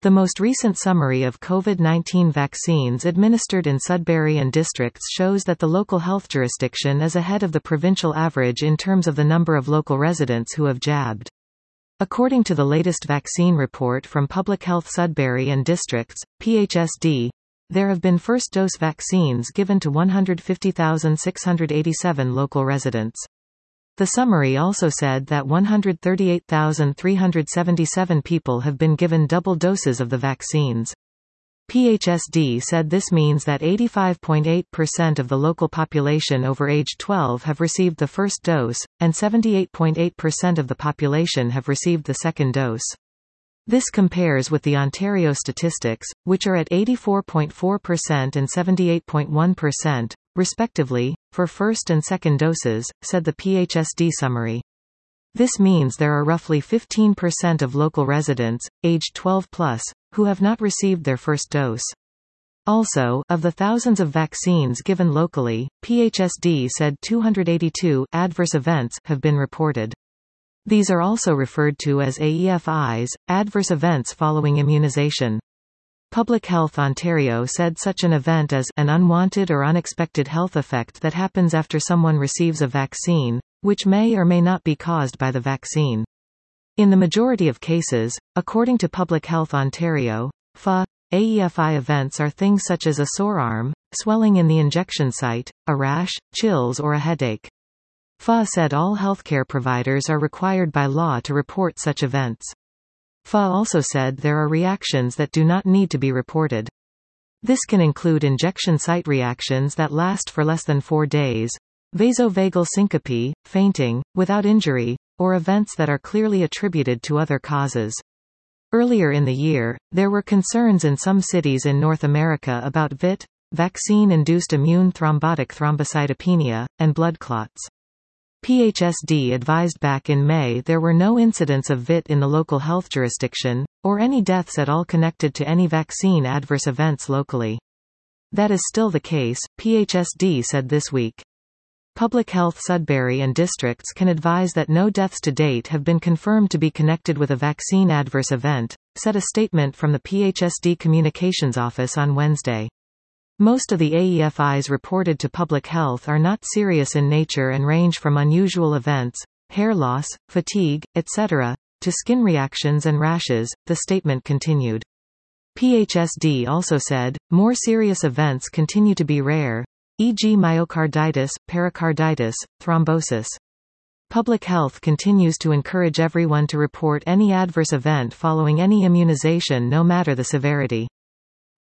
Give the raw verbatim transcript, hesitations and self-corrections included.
The most recent summary of COVID nineteen vaccines administered in Sudbury and districts shows that the local health jurisdiction is ahead of the provincial average in terms of the number of local residents who have jabbed. According to the latest vaccine report from Public Health Sudbury and Districts, P H S D, there have been first-dose vaccines given to one hundred fifty thousand six hundred eighty-seven local residents. The summary also said that one hundred thirty-eight thousand three hundred seventy-seven people have been given double doses of the vaccines. P H S D said this means that eighty-five point eight percent of the local population over age twelve have received the first dose, and seventy-eight point eight percent of the population have received the second dose. This compares with the Ontario statistics, which are at eighty-four point four percent and seventy-eight point one percent, respectively, for first and second doses, said the P H S D summary. This means there are roughly fifteen percent of local residents, aged twelve plus, who have not received their first dose. Also, of the thousands of vaccines given locally, P H S D said two hundred eighty-two adverse events have been reported. These are also referred to as A E F Is, adverse events following immunization. Public Health Ontario said such an event is an unwanted or unexpected health effect that happens after someone receives a vaccine, which may or may not be caused by the vaccine. In the majority of cases, according to Public Health Ontario, F A, A E F I events are things such as a sore arm, swelling in the injection site, a rash, chills or a headache. F A said all healthcare providers are required by law to report such events. F A also said there are reactions that do not need to be reported. This can include injection site reactions that last for less than four days, vasovagal syncope, fainting, without injury, or events that are clearly attributed to other causes. Earlier in the year, there were concerns in some cities in North America about V I T, vaccine-induced immune thrombotic thrombocytopenia, and blood clots. P H S D advised back in May there were no incidents of V I T in the local health jurisdiction, or any deaths at all connected to any vaccine adverse events locally. That is still the case, P H S D said this week. Public Health Sudbury and Districts can advise that no deaths to date have been confirmed to be connected with a vaccine adverse event, said a statement from the P H S D Communications Office on Wednesday. Most of the A E F Is reported to Public Health are not serious in nature and range from unusual events, hair loss, fatigue, et cetera, to skin reactions and rashes, the statement continued. P H S D also said, more serious events continue to be rare, for example myocarditis, pericarditis, thrombosis. Public Health continues to encourage everyone to report any adverse event following any immunization no matter the severity.